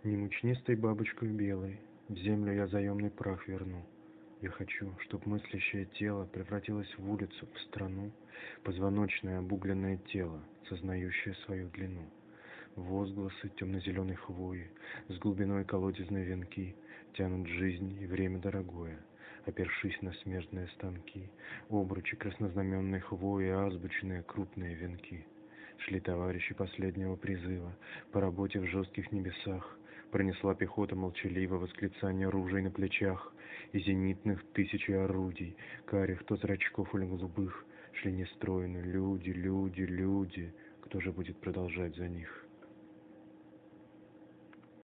Не мучнистой бабочкой белой в землю я заемный прах верну. Я хочу, чтоб мыслящее тело превратилось в улицу, в страну, позвоночное обугленное тело, сознающее свою длину. Возгласы темно-зеленой хвои с глубиной колодезной венки тянут жизнь и время дорогое, опершись на смежные станки, обручи краснознаменной хвои, азбучные крупные венки. Шли товарищи последнего призыва по работе в жестких небесах. Пронесла пехота молчаливо восклицание ружей на плечах, и зенитных тысячи орудий, карих то зрачков или голубых, шли нестройно люди, люди, люди. Кто же будет продолжать за них?